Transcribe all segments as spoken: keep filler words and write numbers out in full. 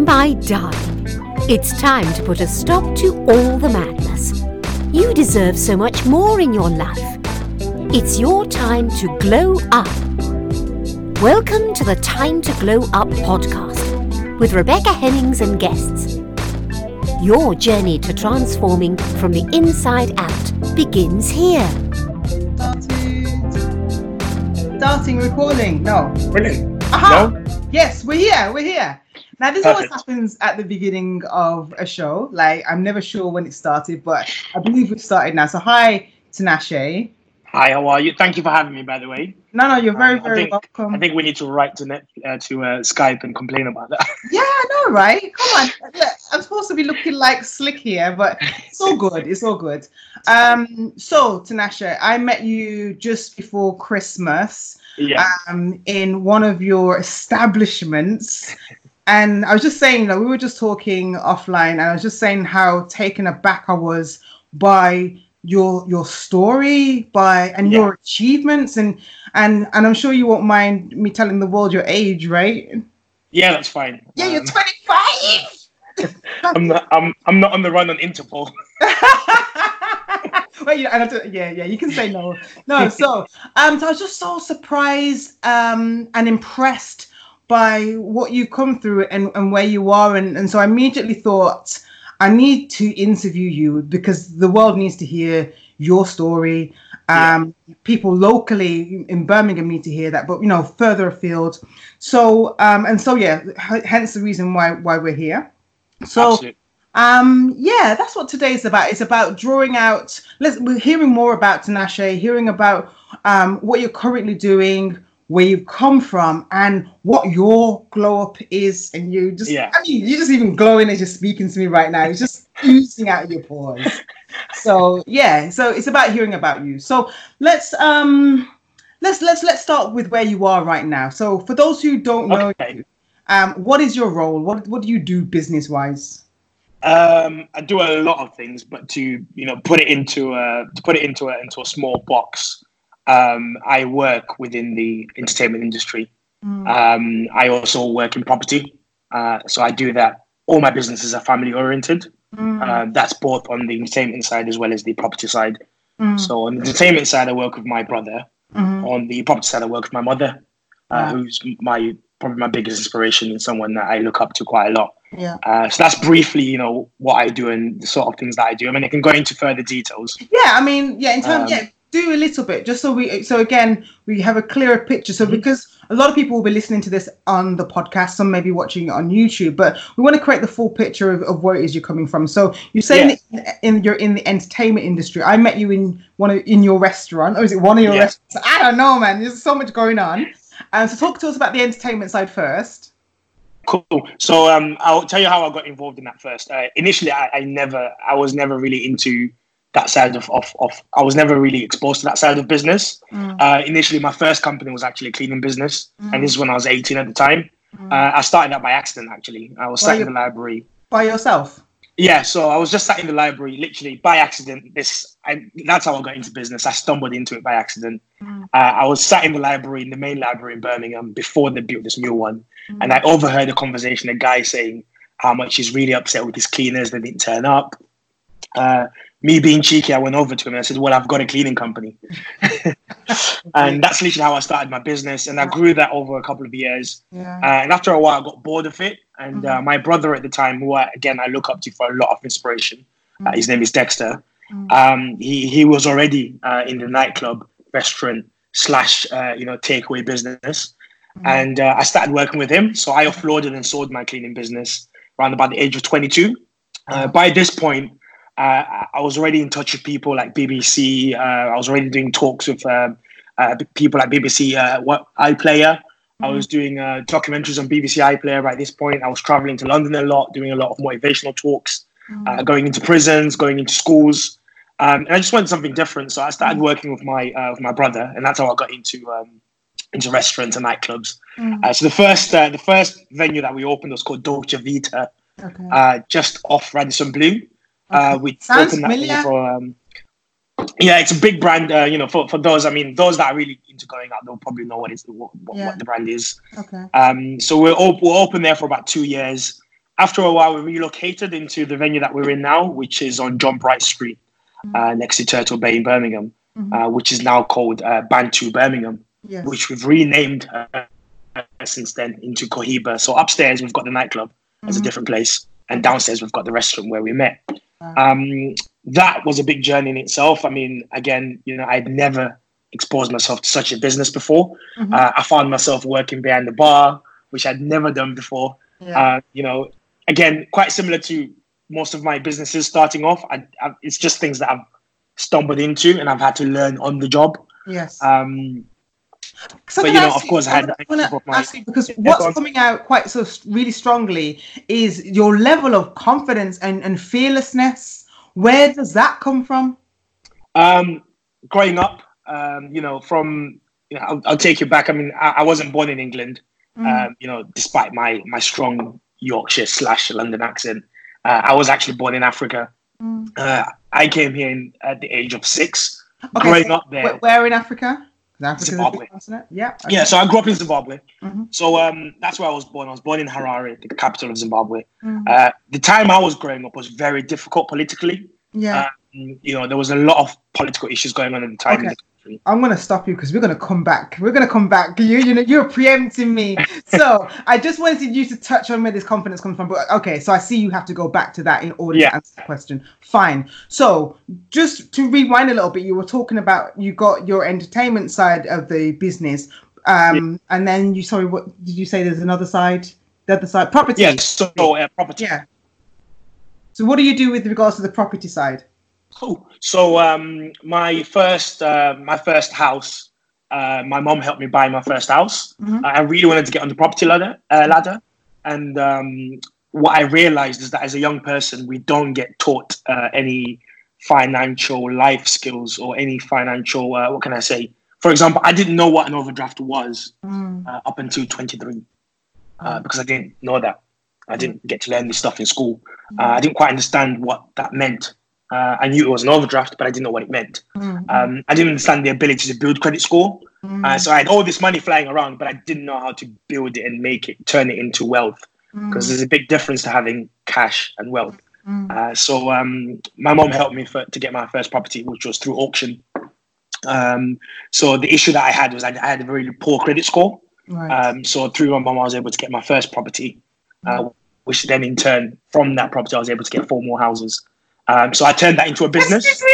My darling, it's time to put a stop to all the madness. You deserve so much more in your life. It's your time to glow up. Welcome to the Time to Glow Up podcast with Rebecca Hennings and guests. Your journey to transforming from the inside out begins here. Started. Starting recording. No. Brilliant. Aha! No? Yes, we're here. We're here. Now, this Perfect. always happens at the beginning of a show. Like, I'm never sure when it started, but I believe we've started now. So, hi, Tinashe. Hi, how are you? Thank you for having me, by the way. No, no, you're very, Um, very I think, welcome. I think we need to write to net, uh, to uh, Skype and complain about that. Yeah, I know, right? Come on. Look, I'm supposed to be looking like slick here, but it's all good. It's all good. Um, so, Tinashe, I met you just before Christmas Yeah. um, in one of your establishments. And I was just saying, like, we were just talking offline, and I was just saying how taken aback I was by your your story, by and Yeah. your achievements, and and and I'm sure you won't mind me telling the world your age, right? Yeah, that's fine. Yeah, you're Um, twenty-five. I'm not. I'm. I'm not on the run on Interpol. Well, you, I don't, yeah, yeah, you can say no. No, so um, so I was just so surprised um, and impressed by what you come through and, and where you are. And, and so I immediately thought, I need to interview you because the world needs to hear your story. Um, yeah. People locally in Birmingham need to hear that, but, you know, further afield. So, um, and so, yeah, h- hence the reason why, why we're here. So, Absolutely. Um, yeah, that's what today is about. It's about drawing out, let's, we're hearing more about Tinashe, hearing about um, what you're currently doing, where you've come from, and what your glow up is. And you just, Yeah. I mean, you're just even glowing as you're speaking to me right now. It's just oozing out of your pores. So, yeah, so it's about hearing about you. So let's, um, let's, let's, let's start with where you are right now. So for those who don't know Okay. you, um, what is your role? What, what do you do business wise? Um, I do a lot of things, but to you know put it into a to put it into a into a small box. Um, I work within the entertainment industry. Mm. Um, I also work in property, uh, so I do that. All my businesses are family oriented. Mm. Uh, that's both on the entertainment side as well as the property side. Mm. So on the entertainment side, I work with my brother. Mm-hmm. On the property side, I work with my mother, uh, Yeah. who's my probably my biggest inspiration and someone that I look up to quite a lot. Yeah. Uh, so that's briefly, you know, what I do and the sort of things that I do. I mean, I can go into further details. Yeah, I mean, yeah, in terms, Um, yeah, do a little bit just so we, so again, we have a clearer picture. So Mhm. because a lot of people will be listening to this on the podcast, some may be watching it on YouTube, but we want to create the full picture of, of where it is you're coming from. So you're saying Yeah. that in, you're in the entertainment industry. I met you in one of in your restaurant, or is it one of your Yeah. restaurants? I don't know, man. There's so much going on. Um, so talk to us about the entertainment side first. Cool. So um, I'll tell you how I got involved in that first. Uh, initially, I, I never, I was never really into that side of, of, of, I was never really exposed to that side of business. Mm. Uh, initially, my first company was actually a cleaning business. Mm. And this is when I was eighteen at the time. Mm. Uh, I started that by accident, actually. I was Well, sat in you- the library. By yourself. Yeah, so I was just sat in the library, literally by accident. This, I, that's how I got into business. I stumbled into it by accident. Mm. Uh, I was sat in the library, in the main library in Birmingham, before they built this new one, Mm. and I overheard a conversation. A guy saying how much he's really upset with his cleaners; they didn't turn up. Uh, me being cheeky, I went over to him and I said, "Well, I've got a cleaning company," and that's literally how I started my business. And I grew that over a couple of years. Yeah. Uh, and after a while, I got bored of it. And uh, Mhm. my brother at the time, who I, again I look up to for a lot of inspiration, uh, Mhm. his name is Dexter. Mm. Um, he he was already uh, in the nightclub, restaurant slash uh, you know takeaway business, Mm. and uh, I started working with him. So I offloaded and sold my cleaning business around about the age of twenty-two. Uh, by this point, uh, I was already in touch with people like B B C. Uh, I was already doing talks with um, uh, people like B B C uh, what iPlayer. I was doing uh, documentaries on B B C iPlayer by this point. I was traveling to London a lot, doing a lot of motivational talks, Mm. uh, going into prisons, going into schools. Um, and I just wanted something different. So I started working with my uh, with my brother, and that's how I got into um, into restaurants and nightclubs. Mm. Uh, so the first uh, the first venue that we opened was called Dolce Vita, Okay. uh, just off Radisson Blue. Uh, we Sounds opened that familiar. venue for um, yeah, it's a big brand. Uh, you know, for, for those, I mean, those that are really into going out, they'll probably know what is what, what, Yeah. what the brand is. Okay. Um, so we're op- we're open there for about two years. after a while, we relocated into the venue that we're in now, which is on John Bright Street, mm-hmm. uh, next to Turtle Bay in Birmingham, mm-hmm. uh, which is now called uh, Bantu Birmingham, yes. which we've renamed uh, since then into Cohiba. So upstairs, we've got the nightclub mm-hmm. as a different place, and downstairs, we've got the restaurant where we met. Wow. Um, that was a big journey in itself. I mean, again, you know, I'd never exposed myself to such a business before. Mm-hmm. Uh, I found myself working behind the bar, which I'd never done before. Yeah. Uh, you know, again, quite similar to most of my businesses starting off. I, I, it's just things that I've stumbled into and I've had to learn on the job. Yes. Um, but, you know, of course, I had I want to ask you, because what's coming out quite so really strongly is your level of confidence and, and fearlessness. Where does that come from? Um, growing up, Um, you know, from, you know, I'll, I'll take you back. I mean, I, I wasn't born in England, mm. um, you know, despite my my strong Yorkshire slash London accent. Uh, I was actually born in Africa. Mm. Uh, I came here in, at the age of six, okay, growing so up there. Where in Africa? Africa Zimbabwe. Yeah. Okay. Yeah, so I grew up in Zimbabwe. Mm-hmm. So um, that's where I was born. I was born in Harare, the capital of Zimbabwe. Mm. Uh, the time I was growing up was very difficult politically. Yeah. Um, you know, there was a lot of political issues going on at the time. Okay. I'm going to stop you because we're going to come back. We're going to come back. You, you know, you're preempting me. So I just wanted you to touch on where this confidence comes from. But okay, so I see you have to go back to that in order yeah. to answer the question. Fine. So just to rewind a little bit, you were talking about you got your entertainment side of the business, um, yeah. and then you sorry, what did you say? There's another side. The other side, property. Yes. So uh, property. Yeah. So what do you do with regards to the property side? Oh, so um, my first uh, my first house, uh, my mom helped me buy my first house. Mm-hmm. I really wanted to get on the property ladder, uh, ladder. and um, what I realized is that as a young person, we don't get taught uh, any financial life skills or any financial, uh, what can I say? For example, I didn't know what an overdraft was mm. uh, up until twenty-three uh, because I didn't know that. I didn't get to learn this stuff in school. Uh, I didn't quite understand what that meant. Uh, I knew it was an overdraft, but I didn't know what it meant. Mm-hmm. Um, I didn't understand the ability to build credit score. Mm-hmm. Uh, so I had all this money flying around, but I didn't know how to build it and make it, turn it into wealth. Because mm-hmm. there's a big difference to having cash and wealth. Mm-hmm. Uh, so um, my mom helped me for, to get my first property, which was through auction. Um, so the issue that I had was I, I had a very poor credit score. Right. Um, so through my mom, I was able to get my first property, uh, which then in turn, from that property, I was able to get four more houses. Um, so I turned that into a business. Excuse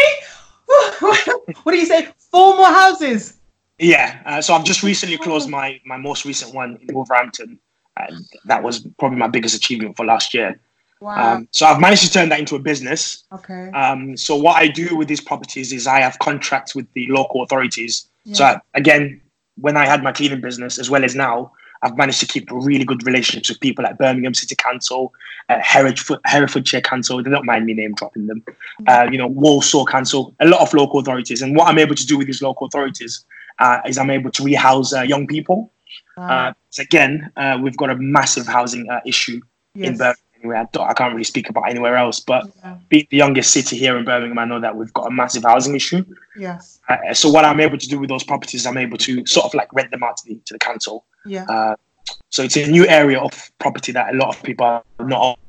me? What do you say? Four more houses? Yeah. Uh, so I've just recently closed my, my most recent one in Wolverhampton. And that was probably my biggest achievement for last year. Wow. Um, so I've managed to turn that into a business. Okay. Um, so what I do with these properties is I have contracts with the local authorities. Yeah. So I, again, when I had my cleaning business, as well as now, I've managed to keep really good relationships with people like Birmingham City Council, uh, Hereford, Herefordshire Council. They don't mind me name dropping them. Uh, you know, Walsall Council, a lot of local authorities. And what I'm able to do with these local authorities uh, is I'm able to rehouse uh, young people. Wow. Uh, so again, uh, we've got a massive housing uh, issue yes. in Birmingham. Anyway, I, don't, I can't really speak about anywhere else, but yeah. being the youngest city here in Birmingham, I know that we've got a massive housing issue. Yes. Uh, so what I'm able to do with those properties, I'm able to sort of like rent them out to the, to the council. Yeah. Uh, so it's a new area of property that a lot of people are not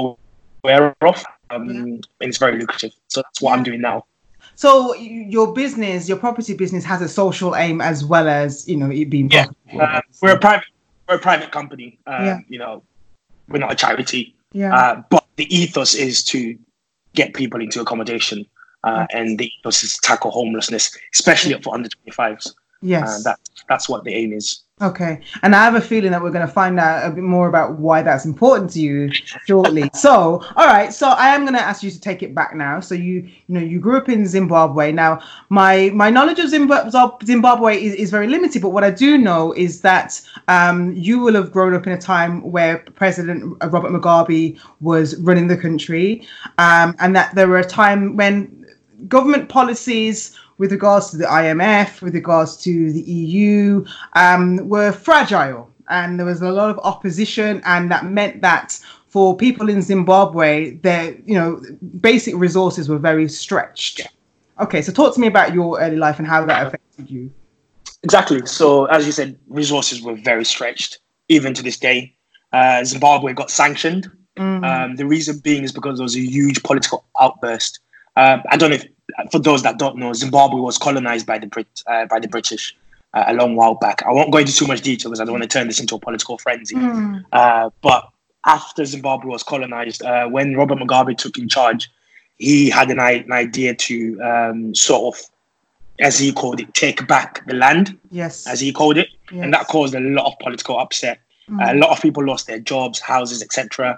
aware of, um, yeah. and it's very lucrative. So that's what yeah. I'm doing now. So your business, your property business, has a social aim as well as, you know, it being yeah. Uh, we're a private, we're a private company. Um, yeah. You know, we're not a charity. Yeah. Uh, but the ethos is to get people into accommodation, uh, okay. and the ethos is to tackle homelessness, especially for under twenty-fives. Yes. Uh, that that's what the aim is. Okay. And I have a feeling that we're going to find out a bit more about why that's important to you shortly. So, all right. So I am going to ask you to take it back now. So you, you know, you grew up in Zimbabwe. Now, my my knowledge of Zimbabwe is, is very limited. But what I do know is that um, you will have grown up in a time where President Robert Mugabe was running the country, um, and that there were a time when government policies with regards to the I M F, with regards to the E U, um, were fragile. And there was a lot of opposition. And that meant that for people in Zimbabwe, their, you know, basic resources were very stretched. Okay, so talk to me about your early life and how that affected you. Exactly. So as you said, resources were very stretched, even to this day. Uh, Zimbabwe got sanctioned Mm. Um, the reason being is because there was a huge political outburst. Um, I don't know if, for those that don't know, Zimbabwe was colonized by the Brit uh, by the British uh, a long while back. I won't go into too much detail because I don't want to turn this into a political frenzy. Mm. Uh, but after Zimbabwe was colonized, uh, when Robert Mugabe took in charge, he had an, an idea to um, sort of, as he called it, take back the land, Yes. as he called it. Yes. And that caused a lot of political upset. Mm. Uh, a lot of people lost their jobs, houses, et cetera.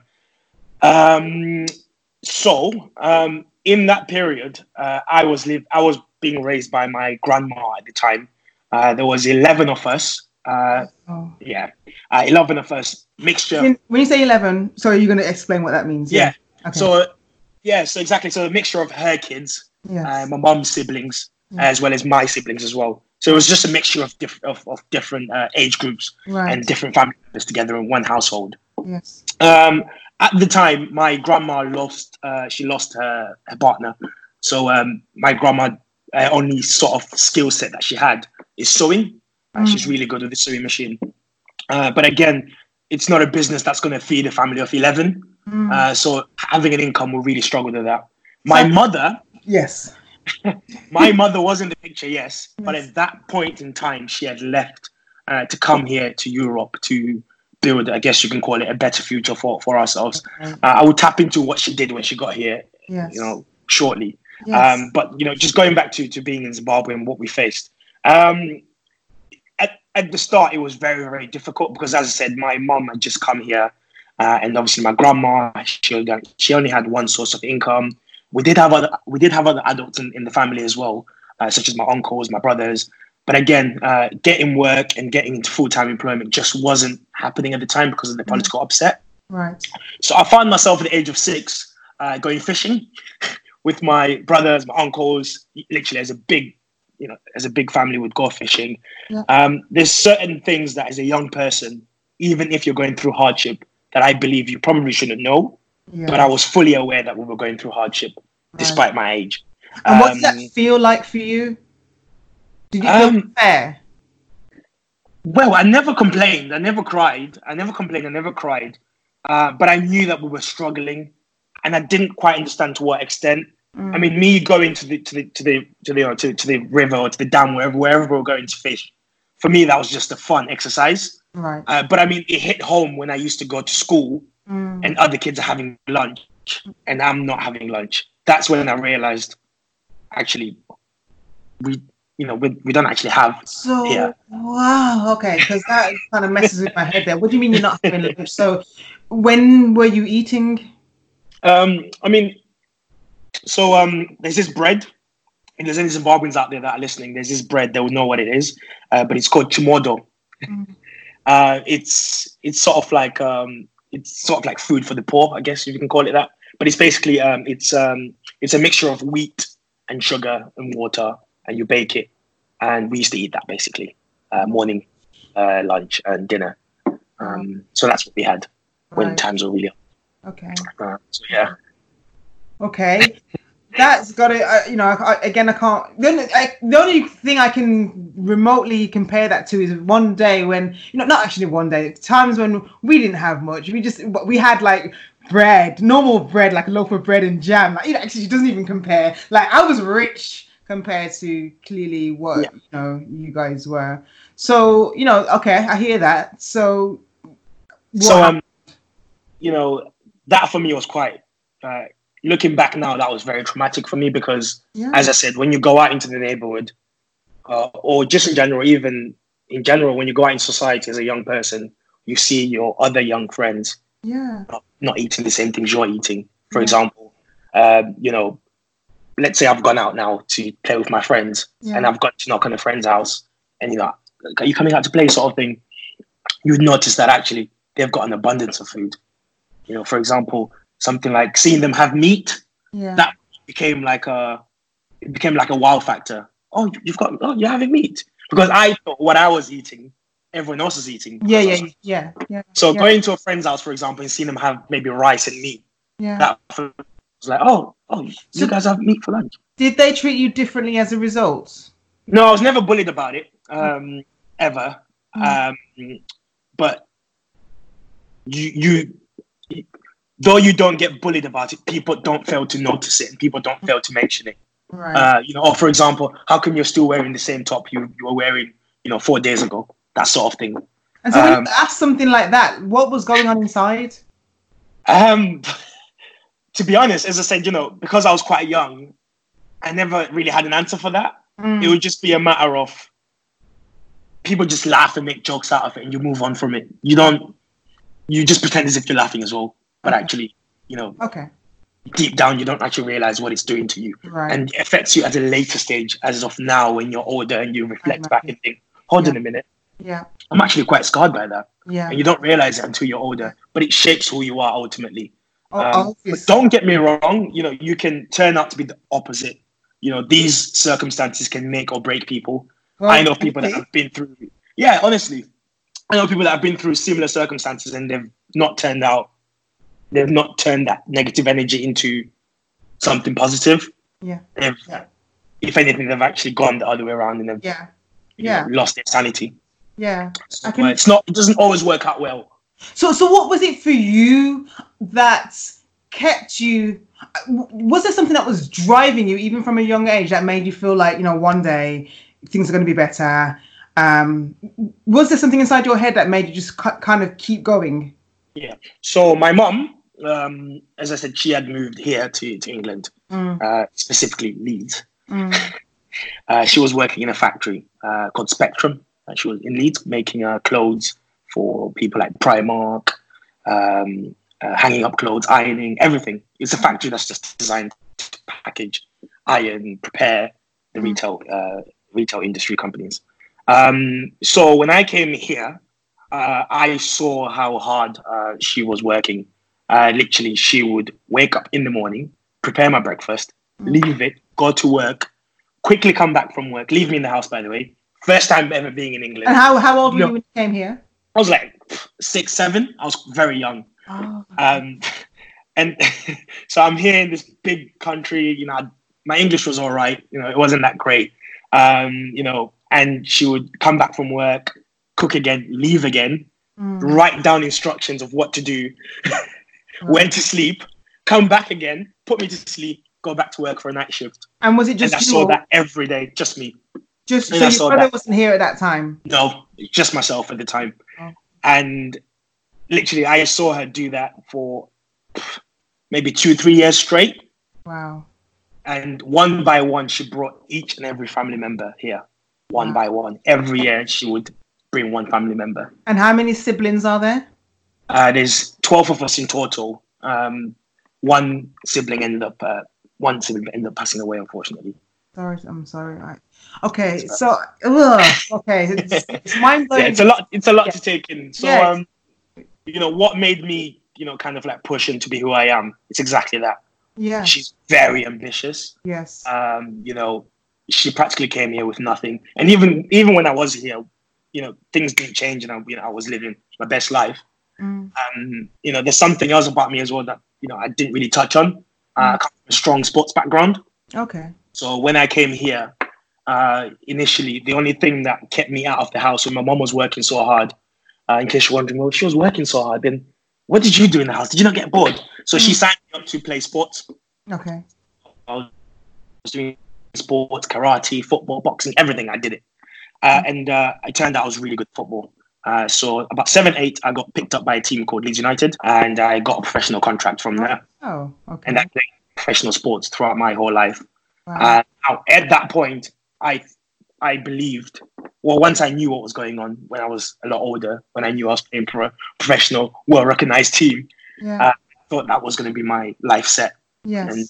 Um, so um, in that period, uh, I was live. I was being raised by my grandma at the time. Uh, there was eleven of us. Uh, Oh. yeah, uh, eleven of us. Mixture. When when you say eleven, sorry, you're going to explain what that means. Yeah. Okay. So yeah, so exactly. So a mixture of her kids, Yes. uh, my mum's siblings, Yeah. as well as my siblings as well. So it was just a mixture of diff- of, of different uh, age groups Right. and different family members together in one household. Yes. Um, at the time, my grandma lost. Uh, she lost her, her partner. So um, my grandma uh, only sort of skill set that she had is sewing. Uh, Mm. She's really good with the sewing machine. Uh, but again, it's not a business that's going to feed a family of eleven. Mm. Uh, so having an income will really struggle with that. My So- mother, Yes. my mother was in the picture, yes, but Yes. at that point in time, she had left uh, to come here to Europe to build, I guess you can call it, a better future for, for ourselves. Okay. Uh, I will tap into what she did when she got here, Yes. you know, shortly. Yes. Um, but, you know, just going back to, to being in Zimbabwe and what we faced. Um, at, at the start, it was very, very difficult because, as I said, my mum had just come here. Uh, and obviously my grandma, she only, she only had one source of income. We did have other, we did have other adults in, in the family as well, uh, such as my uncles, my brothers. But again, uh, getting work and getting into full-time employment just wasn't happening at the time because of the political upset. Right. So I found myself at the age of six uh, going fishing with my brothers, my uncles, literally as a big, you know, as a big family would go fishing. Yeah. Um, there's certain things that as a young person, even if you're going through hardship, that I believe you probably shouldn't know, Yeah. but I was fully aware that we were going through hardship despite my age. And what did that Um, feel like for you? Did you feel Um, fair? Well, I never complained. I never cried. I never complained. I never cried. Uh, but I knew that we were struggling, and I didn't quite understand to what extent. Mm. I mean, me going to the to the to the to the, to, to the river or to the dam, wherever wherever we were going to fish, for me that was just a fun exercise. Right. Uh, but I mean, it hit home when I used to go to school Mm. and other kids are having lunch, and I'm not having lunch. That's when I realized, actually, we you know we we don't actually have. So Yeah. wow, okay, because that kind of messes with my head there. What do you mean you're not having lunch? So when were you eating? Um, I mean, so um, there's this bread. If there's any Zimbabweans out there that are listening, there's this bread. They will know what it is, uh, but it's called chimodo. Mm. Uh, it's it's sort of like um, it's sort of like food for the poor, I guess if you can call it that. But it's basically um, it's um, it's a mixture of wheat and sugar and water, and you bake it. And we used to eat that basically uh, morning, uh, lunch, and dinner. Um, so that's what we had when Right. times were really Okay. hard. Uh, so yeah. Okay. That's got to, uh, you know, I, again, I can't, the only, I, the only thing I can remotely compare that to is one day when, you know, not actually one day, times when we didn't have much. We just, we had like bread, normal bread, like a loaf of bread and jam. Like, it actually doesn't even compare. Like, I was rich compared to clearly what, Yeah. you know, you guys were. So, you know, okay, I hear that. So, what So, happened? um, you know, that for me was quite, uh, looking back now, that was very traumatic for me because, Yeah. as I said, when you go out into the neighborhood, uh, or just in general, even in general, when you go out in society as a young person, you see your other young friends Yeah. not, not eating the same things you're eating. For Yeah. example, um, you know, let's say I've gone out now to play with my friends Yeah. and I've got to knock on a friend's house and, you know, are you coming out to play sort of thing? You'd notice that actually they've got an abundance of food. You know, for example, something like seeing them have meat, Yeah. that became like a, it became like a wow factor. Oh, you've got, oh, you're having meat. Because I thought what I was eating, everyone else is eating. yeah, because I yeah, was- yeah, yeah. So yeah. going to a friend's house, for example, and seeing them have maybe rice and meat, Yeah. that was like, oh, oh, you So- guys have meat for lunch. Did they treat you differently as a result? No, I was never bullied about it, um, ever. Mm. Um, but you, you, though you don't get bullied about it, people don't fail to notice it and people don't fail to mention it. Right. Uh, you know, or for example, how come you're still wearing the same top you, you were wearing, you know, four days ago? That sort of thing. And so when Um, you asked something like that, what was going on inside? Um, to be honest, as I said, you know, because I was quite young, I never really had an answer for that. Mm. It would just be a matter of people just laugh and make jokes out of it and you move on from it. You don't, you just pretend as if you're laughing as well. But Okay. actually, you know, Okay. deep down, you don't actually realize what it's doing to you. Right. And it affects you at a later stage, as of now, when you're older and you reflect Right, back right. and think, hold Yeah. on a minute, Yeah. I'm actually quite scarred by that. Yeah. And you don't realize it until you're older, but it shapes who you are ultimately. Oh, Um, but obviously. don't get me wrong, you know, you can turn out to be the opposite. You know, these circumstances can make or break people. Well, I know people that okay. have been through, yeah, honestly, I know people that have been through similar circumstances and they've not turned out, they've not turned that negative energy into something positive. Yeah. They've, Yeah. if anything, they've actually gone the other way around and they've Yeah. you Yeah. know, lost their sanity. Yeah. So, I can- uh, it's not, it doesn't always work out well. So, so what was it for you that kept you? Was there something that was driving you, even from a young age, that made you feel like, you know, one day things are going to be better? Um, was there something inside your head that made you just cu- kind of keep going? Yeah. So my mum, um, as I said, she had moved here to, to England, Mm, uh, specifically Leeds. mm, Uh, she was working in a factory uh, called Spectrum. Uh, she was in Leeds making uh, clothes for people like Primark, um, uh, hanging up clothes, ironing, everything. It's a factory that's just designed to package, iron, prepare the Mm. retail uh, retail industry companies. Um, so when I came here, uh, I saw how hard uh, she was working. Uh, literally, she would wake up in the morning, prepare my breakfast, Mm. leave it, go to work, quickly come back from work, leave me in the house, by the way. First time ever being in England. And how, how old were No. you when you came here? I was like six, seven. I was very young. Oh, Um, and so I'm here in this big country, you know, my English was all right. You know, it wasn't that great. Um, you know, and she would come back from work, cook again, leave again, mm, write down instructions of what to do, when to sleep, come back again, put me to sleep, go back to work for a night shift. And was it just and I you? saw or that every day, just me. Just and so I your saw brother that. wasn't here at that time? No, just myself at the time. Oh. And literally, I saw her do that for maybe two, three years straight. Wow. And one by one, she brought each and every family member here. One Wow. by one. Every year, she would bring one family member. And how many siblings are there? Uh, there's twelve of us in total. Um, one sibling ended up, uh, one sibling ended up passing away, unfortunately. Sorry, I'm sorry. Right. Okay, so ugh, okay, it's, it's mind blowing. Yeah, it's a lot. It's a lot Yeah. to take in. So, Yes. um, you know, what made me, you know, kind of like push him to be who I am? It's exactly that. Yeah. She's very ambitious. Yes. Um, you know, she practically came here with nothing, and even even when I was here, you know, things didn't change, and I, you know, I was living my best life. Mm, Um, you know, there's something else about me as well that you know I didn't really touch on. Uh, I come from a strong sports background, okay. so when I came here, uh, initially the only thing that kept me out of the house when my mom was working so hard. Uh, in case you're wondering, well, if she was working so hard, then what did you do in the house? Did you not get bored? So she Mm. signed me up to play sports. Okay. I was doing sports, karate, football, boxing, everything. I did it. Uh, and uh, it turned out I was really good at football. Uh, so about seven, eight, I got picked up by a team called Leeds United, and I got a professional contract from there. Oh, okay. And I played professional sports throughout my whole life. Wow. Uh, now, at that point, I I believed, well, once I knew what was going on when I was a lot older, when I knew I was playing for a professional, well-recognized team, yeah. uh, I thought that was going to be my life set. yes. and-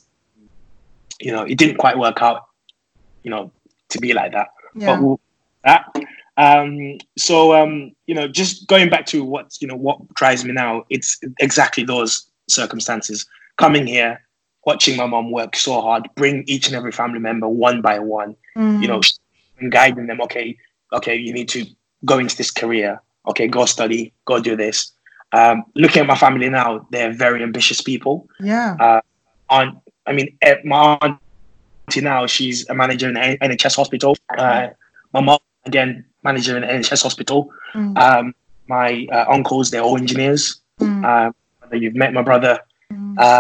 You know, it didn't quite work out, you know, to be like that. yeah. But we'll, that. Um, so, um, you know, just going back to what, you know, what drives me now, it's exactly those circumstances. Coming here, watching my mom work so hard, bring each and every family member one by one, Mm, you know, and guiding them, okay, okay, you need to go into this career. Okay, go study, go do this. Um, looking at my family now, they're very ambitious people. yeah. On, I mean, eh, my auntie now, she's a manager in an N H S hospital. Uh, my mom, again, manager in an N H S hospital. Mm, Um, my uh, uncles, they're all engineers. mm, Um, you've met my brother. Mm. Uh,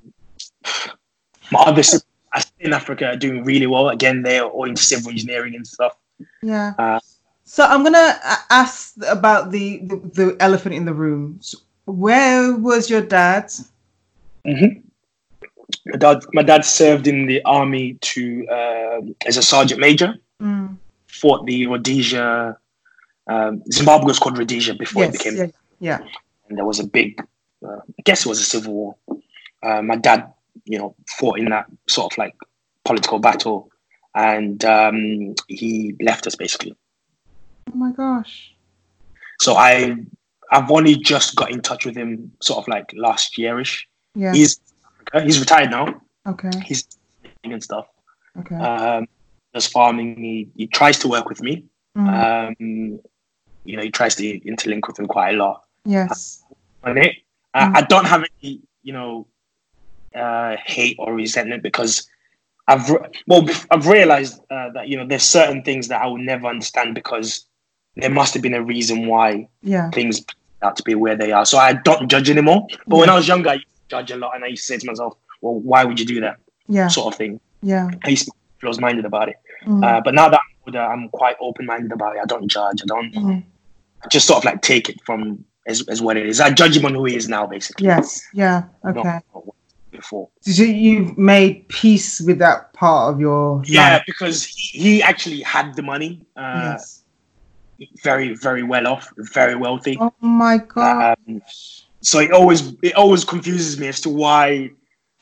my other siblings in Africa are doing really well. Again, they're all into civil engineering and stuff. Yeah. Uh, So I'm gonna a- ask about the, the the elephant in the room. So where was your dad? mhm. My dad, my dad served in the army to uh, as a sergeant major. Mm. Fought the Rhodesia. Um, Zimbabwe was called Rhodesia before it Yes. became. Yeah. Yeah. And there was a big, uh, I guess it was a civil war. Uh, my dad, you know, fought in that sort of like political battle, and um, he left us basically. Oh my gosh. So I, I've only just got in touch with him, sort of like last yearish. Yeah. He's he's retired now. Okay. He's and stuff. Okay. Um, does farming. He he tries to work with me. Mm. Um, you know, he tries to interlink with him quite a lot. Yes. On it, uh, Mm. I don't have any, you know, uh, hate or resentment because I've re- well, bef- I've realized uh, that you know there's certain things that I will never understand because there must have been a reason why Yeah. things turned out to be where they are. So I don't judge anymore. But when Yeah. I was younger, I used to judge a lot, and I used to say to myself, "Well, why would you do that?" Yeah. Sort of thing. Yeah. I used to be close-minded about it. Mm. Uh, but now that I'm older, I'm quite open-minded about it. I don't judge. I don't. Mm. I just sort of like take it from as, as what it is. I judge him on who he is now, basically. Yes. Yeah. Not- Okay. not what he was before. So you've made peace with that part of your Yeah, life. because he, he actually had the money. Uh, Yes. Very, very well off, very wealthy. Oh my god. Um, so it always it always confuses me as to why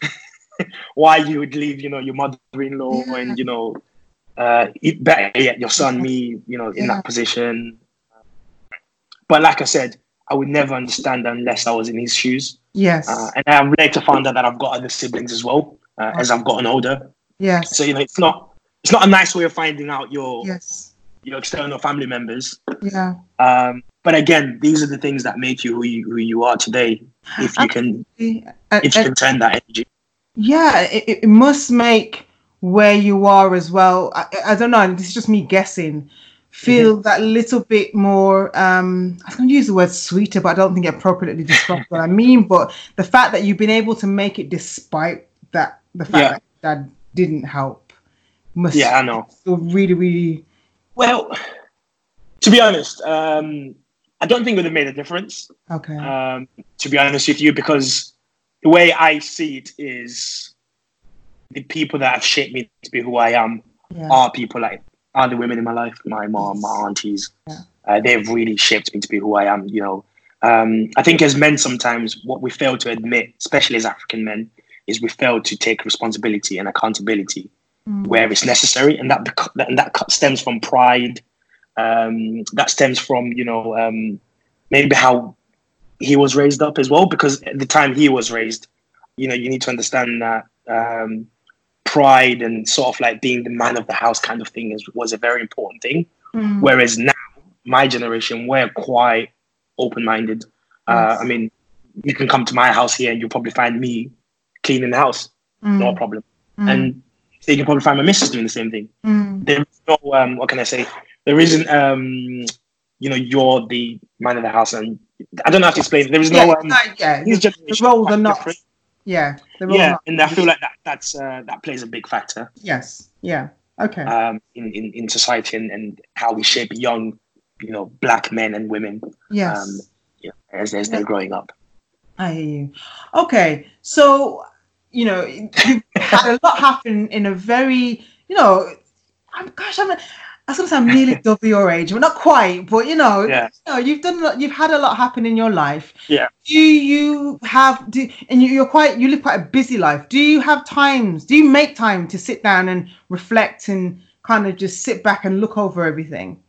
why you would leave, you know, your mother-in-law Yeah. and you know, uh, it better yet your son, me, you know, in Yeah. that position. But like I said, I would never understand unless I was in his shoes. Yes. Uh, and I've later found out that I've got other siblings as well uh, as I've gotten older. yes. So you know, it's not it's not a nice way of finding out your yes. your external family members. Yeah. Um, but again, these are the things that make you who you who you are today. If you can, Uh, if you uh, can turn that energy. yeah, it, it must make where you are as well. I, I don't know. This is just me guessing. Feel that little bit more. Um, I was going to use the word sweeter, but I don't think it appropriately describes what I mean. But the fact that you've been able to make it despite that, the fact Yeah. that that didn't help, must Yeah, I know. feel really, really. Well, to be honest, um, I don't think it would have made a difference. Okay. Um, to be honest with you, because the way I see it is, the people that have shaped me to be who I am yeah. are people like are the women in my life, my mom, my aunties. Yeah. Uh, they've really shaped me to be who I am. You know, um, I think as men sometimes what we fail to admit, especially as African men, is we fail to take responsibility and accountability Mm. where it's necessary, and that bec- and that stems from pride. Um, that stems from you know um, maybe how he was raised up as well, because at the time he was raised, you know, you need to understand that um, pride and sort of like being the man of the house kind of thing is, was a very important thing. Mm. Whereas now, my generation, we're quite open-minded. Uh, Yes. I mean, you can come to my house here and you'll probably find me cleaning the house, Mm. no problem. Mm. And so you can probably find my missus doing the same thing. Mm. There's no, um, what can I say? There isn't, um, you know, you're the man of the house, and I don't know how to explain it. There is Yeah, no, um, no, yeah. his The, the generation roles is are quite not. different. Yeah, the roles Yeah, are not. and I feel like that that's uh, that plays a big factor Yes. Yeah. Okay. um, in, in in society and, and how we shape young, you know, black men and women yes. um, you know, as as they're growing up. I hear you. Okay, so you know you've had a lot happen in a very, you know, I'm gosh, I'm. I was gonna say I'm nearly double your age, but not quite. But you know, Yeah. you know, you've done, a lot- you've had a lot happen in your life. Yeah. Do you have? Do and you, you're quite, you live quite a busy life. Do you have times? Do you make time to sit down and reflect and kind of just sit back and look over everything?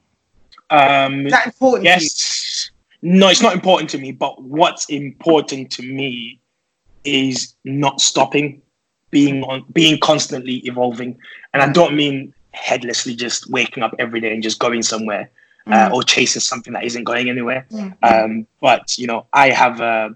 Um, Is that important to you? yes. No, it's not important to me. But what's important to me is not stopping, being on, being constantly evolving, and I don't mean headlessly just waking up every day and just going somewhere uh, Mm. or chasing something that isn't going anywhere. Mm. Um, but you know, I have. Uh,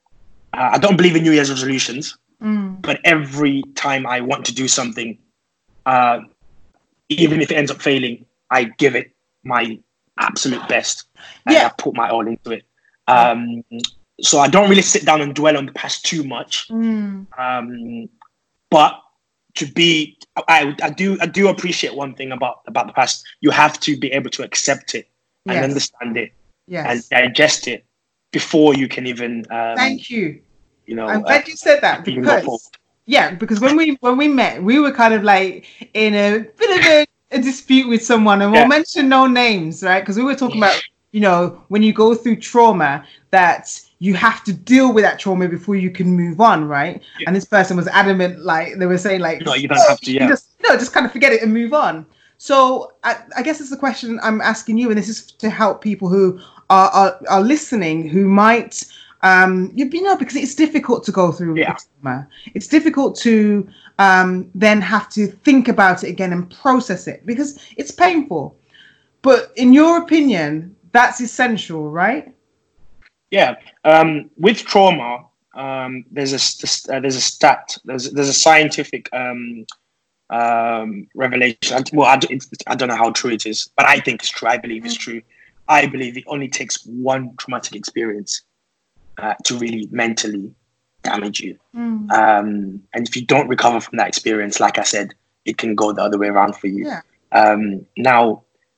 I don't believe in New Year's resolutions, Mm. but every time I want to do something, uh, even if it ends up failing, I give it my absolute best, and Yeah. I put my all into it. Um, so I don't really sit down and dwell on the past too much. Mm. Um, but to be, I, I do, I do appreciate one thing about about the past. You have to be able to accept it and Yes. understand it Yes. and digest it before you can even. Um, Thank you. You know, I'm glad uh, you said that you know, because yeah, because when we when we met, we were kind of like in a bit of a, a dispute with someone, and we'll Yeah. mention no names, right? Because we were talking about, you know, when you go through trauma, that you have to deal with that trauma before you can move on, right? Yeah. And this person was adamant, like they were saying, like, No, you don't "Oh, have to, you can yeah." just, no, just kind of forget it and move on. So I, I guess it's the question I'm asking you, and this is to help people who are are, are listening, who might. Um, you, you know, because it's difficult to go through Yeah. trauma. It's difficult to um, then have to think about it again and process it because it's painful. But in your opinion, that's essential, right? Yeah. Um, with trauma, um, there's a uh, there's a stat. There's there's a scientific um, um, revelation. Well, I, it's, I don't know how true it is, but I think it's true. I believe it's true. I believe it only takes one traumatic experience uh, to really mentally damage you. Mm. Um, and if you don't recover from that experience, like I said, it can go the other way around for you. Yeah. Um, now,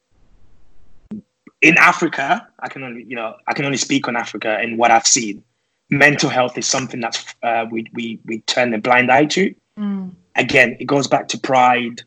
in Africa, I can only, you know, I can only speak on Africa and what I've seen. Mental health is something that's uh, we we we turn a blind eye to. Mm. Again, it goes back to pride.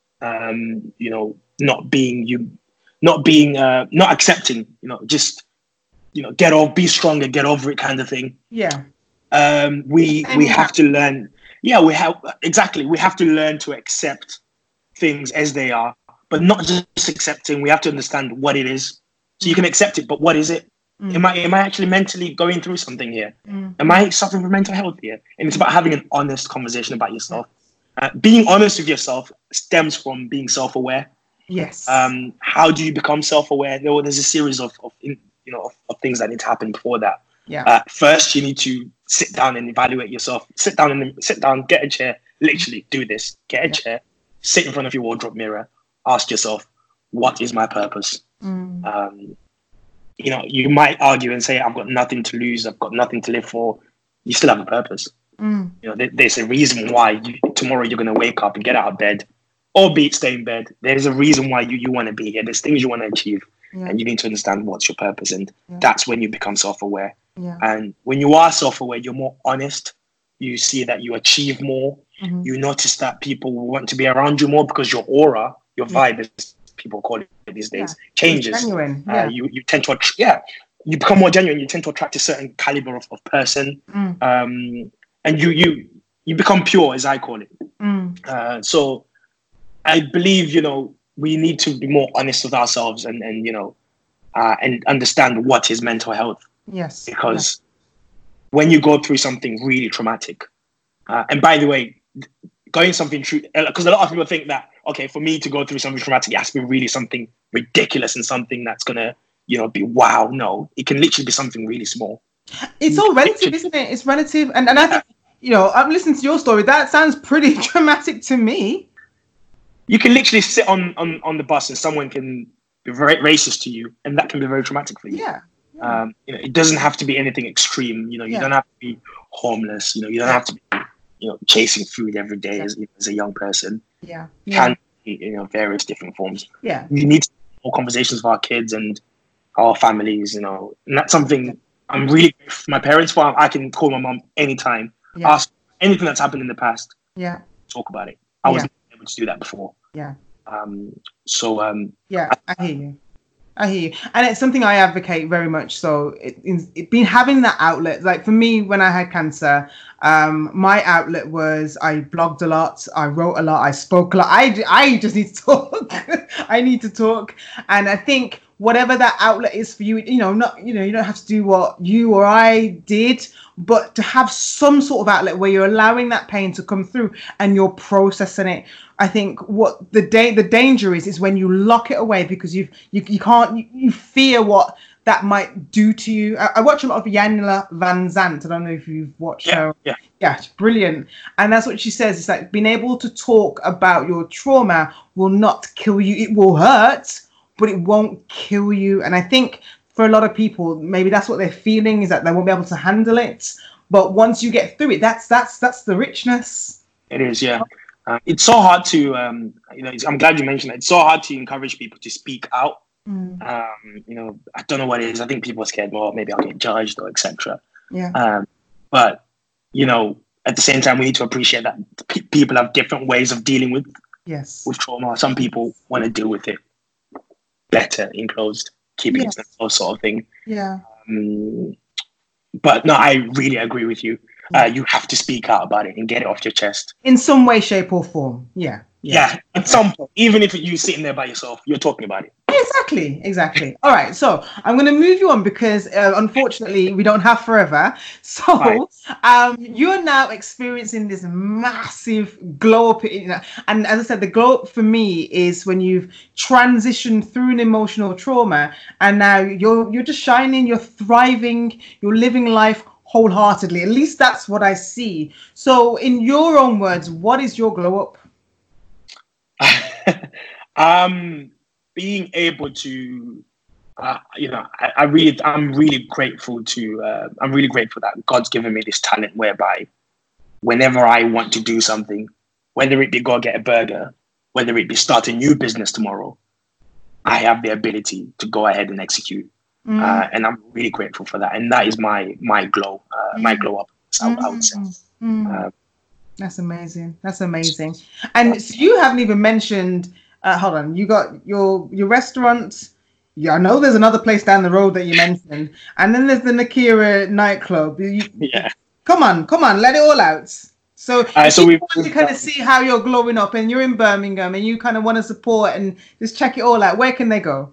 Um, you know, not being you, not being, uh, not accepting. You know, just you know, get off, be stronger, get over it, kind of thing. Yeah. Um, we we have to learn. Yeah, we have exactly. We have to learn to accept things as they are, but not just accepting. We have to understand what it is. So you can accept it, but what is it? Mm. Am I am I actually mentally going through something here? Mm. Am I suffering from mental health here? And it's about having an honest conversation about yourself. Uh, being honest with yourself stems from being self-aware. Yes. Um, how do you become self-aware? There, there's a series of, of you know of, of things that need to happen before that. Yeah. Uh, first, you need to sit down and evaluate yourself. Sit down and sit down, get a chair. Literally, do this. Get a Yeah. chair. Sit in front of your wardrobe mirror. Ask yourself, what is my purpose? Mm. Um, you know, you might argue and say, I've got nothing to lose. I've got nothing to live for. You still have a purpose. Mm. You know, there, there's a reason why you, tomorrow you're going to wake up and get out of bed, or be it stay in bed. There's a reason why you, you want to be here. There's things you want to achieve, Yeah. and you need to understand what's your purpose. And Yeah. that's when you become self-aware. Yeah. And when you are self-aware, you're more honest. You see that you achieve more. Mhm. You notice that people want to be around you more because your aura, your vibe, as people call it these days, changes. Genuine. Uh, Yeah. you you tend to att- yeah, you become more genuine. You tend to attract a certain caliber of, of person, Mm. um, and you you you become pure, as I call it. Mm. Uh, so I believe you know we need to be more honest with ourselves and and you know uh, and understand what is mental health, Yes. because when you go through something really traumatic, uh, and by the way, going something true, because a lot of people think that, okay, for me to go through something traumatic, it has to be really something ridiculous and something that's gonna, you know, be wow. No, it can literally be something really small. It's all relative, isn't it? It's relative, and and I think, you know, I'm listening to your story. That sounds pretty dramatic to me. You can literally sit on on, on the bus and someone can be very racist to you, and that can be very traumatic for you. Yeah. Um, you know, it doesn't have to be anything extreme. You know, you Yeah. don't have to be homeless. You know, you don't have to be, you know, chasing food every day as, as a young person. Yeah. It Yeah. can be, you know, various different forms. Yeah. We need more conversations with our kids and our families. You know, and that's something I'm really my parents for. I can call my mom anytime, Yeah. ask anything that's happened in the past, Yeah. talk about it. I Yeah. wasn't able to do that before. Yeah. Um, so um, Yeah. I hear you. I hear you, and it's something I advocate very much. So it, it, it been having that outlet. Like for me, when I had cancer, um, my outlet was I blogged a lot, I wrote a lot, I spoke a lot. I I just need to talk. I need to talk, and I think whatever that outlet is for you, you know, not you know, you don't have to do what you or I did, but to have some sort of outlet where you're allowing that pain to come through and you're processing it. I think what the da- the danger is is when you lock it away because you've you you can't you, you fear what that might do to you. I, I watch a lot of Yanela Van Zandt. I don't know if you've watched yeah, her. yeah. Yeah, it's brilliant. And that's what she says. It's like being able to talk about your trauma will not kill you. It will hurt, but it won't kill you. And I think for a lot of people, maybe that's what they're feeling, is that they won't be able to handle it. But once you get through it, that's that's that's the richness. It is, yeah. Uh, it's so hard to, um, you know, it's, I'm glad you mentioned that. It's so hard to encourage people to speak out. Mm. Um, you know, I don't know what it is. I think people are scared more. Maybe I'll get judged or et cetera. Yeah. Um, but you know, at the same time, we need to appreciate that pe- people have different ways of dealing with yes with trauma. Some people want to deal with it better, enclosed, keeping yes. it to themselves, sort of thing. Yeah. Um, but no, I really agree with you. Uh, you have to speak out about it and get it off your chest. In some way, shape, or form. Yeah. Yeah, yeah at some point. Even if you're sitting there by yourself, you're talking about it. Exactly, exactly. All right, so I'm going to move you on because uh, unfortunately we don't have forever. So right. um, you're now experiencing this massive glow up. You know, and as I said, the glow up for me is when you've transitioned through an emotional trauma and now you're you're just shining, you're thriving, you're living life wholeheartedly. At least that's what I see. So in your own words, what is your glow up? um being able to uh, you know I, I really I'm really grateful to uh, I'm really grateful that God's given me this talent whereby whenever I want to do something, whether it be go get a burger, whether it be start a new business tomorrow, I have the ability to go ahead and execute. Mm. Uh, and I'm really grateful for that. And that is my my glow, uh, mm. my glow up, I, I would say. Mm. Uh, That's amazing. That's amazing. And so you haven't even mentioned, uh, hold on, you got your your restaurant. Yeah, I know there's another place down the road that you mentioned. And then there's the Nakira nightclub. You, yeah. Come on, come on, let it all out. So, uh, so we want to kind of see how you're glowing up and you're in Birmingham and you kind of want to support and just check it all out, where can they go?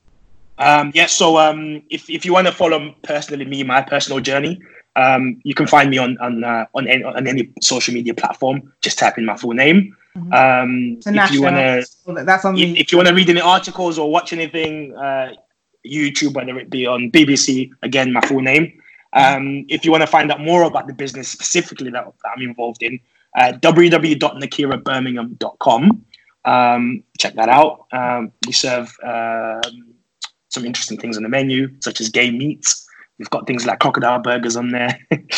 Um, yeah, so um, if, if you want to follow personally me, my personal journey, um, you can find me on on uh, on, any, on any social media platform. Just type in my full name. Mm-hmm. Um, if you want to, that's on if, if you want to read any articles or watch anything, uh, YouTube, whether it be on B B C, again, my full name. Um, if you want to find out more about the business specifically that, that I'm involved in, uh, w w w dot nakira birmingham dot com. Um, check that out. Um, we serve um, some interesting things on the menu, such as game meats. We've got things like crocodile burgers on there.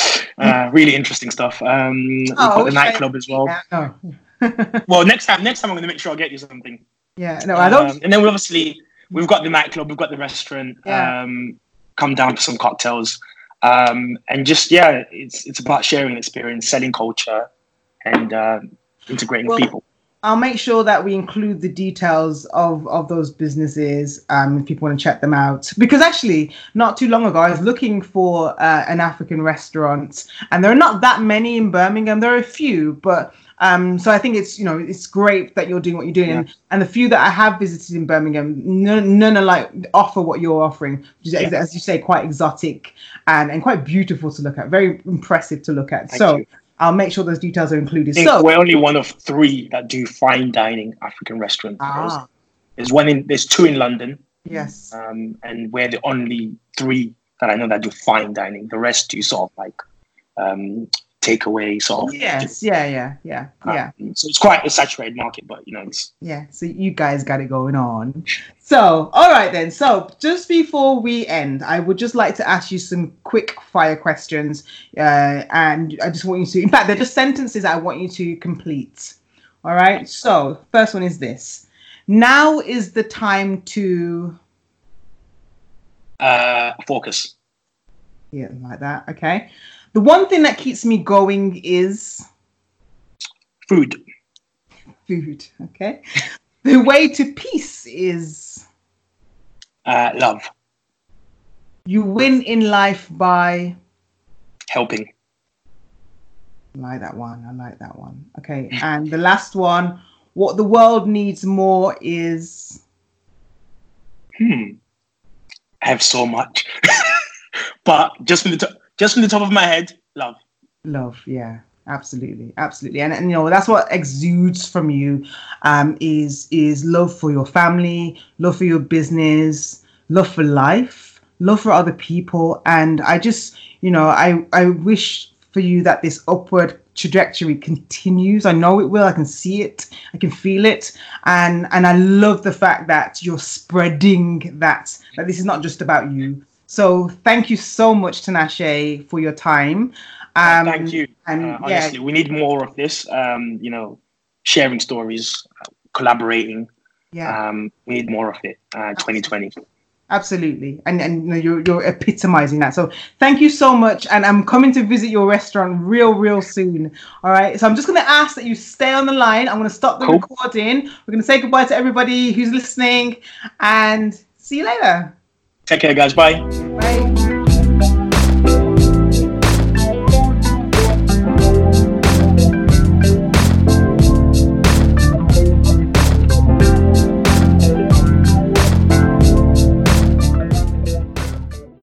uh, really interesting stuff. Um, we've oh, got the nightclub as well. Yeah, no. Well, next time, next time I'm going to make sure I get you something. Yeah, no, I don't. Um, and then we obviously we've got the nightclub, we've got the restaurant. Yeah. Um, come down for some cocktails, um, and just yeah, it's it's about sharing experience, selling culture, and uh, integrating well, people. I'll make sure that we include the details of, of those businesses um, if people want to check them out. Because actually, not too long ago, I was looking for uh, an African restaurant, and there are not that many in Birmingham. There are a few, but um, so I think it's you know it's great that you're doing what you're doing, yeah. and, and the few that I have visited in Birmingham, none, none are like offer what you're offering, which is, yeah. as you say, quite exotic and, and quite beautiful to look at, very impressive to look at. Thank so. You. I'll make sure those details are included. So we're only one of three that do fine dining African restaurants. Ah. There's one in, there's two in London. Yes. Um, and we're the only three that I know that do fine dining. The rest do sort of like um, takeaway sort of. Yes. Yeah. Yeah. Yeah. Yeah. Um, so it's quite a saturated market, but you know it's. Yeah. So you guys got it going on. So, all right then. So just before we end, I would just like to ask you some quick fire questions. Uh, and I just want you to, in fact, they're just sentences I want you to complete. All right. So first one is this. Now is the time to... Uh, focus. Yeah, like that. Okay. The one thing that keeps me going is... Food. Food. Okay. The way to peace is... Uh, love. You win in life by... Helping. I like that one. I like that one. Okay. And the last one, what the world needs more is... Hmm. I have so much. But just from the top, just from the top of my head, love. Love, yeah. Absolutely, absolutely, and, and you know that's what exudes from you, um, is is love for your family, love for your business, love for life, love for other people, and I just you know I I wish for you that this upward trajectory continues. I know it will. I can see it. I can feel it. And and I love the fact that you're spreading that, that this is not just about you. So thank you so much, Tinashe, for your time. Um, Thank you. And uh, honestly, yeah, we need more of this. Um, you know, sharing stories, collaborating. yeah, Um, we need more of it. Uh, twenty twenty. absolutely. And and you know, you're you're epitomizing that. So thank you so much. And I'm coming to visit your restaurant real, real soon. All right. So I'm just going to ask that you stay on the line. I'm going to stop the Cool. recording. We're going to say goodbye to everybody who's listening, and see you later. Take care, guys. Bye. Bye.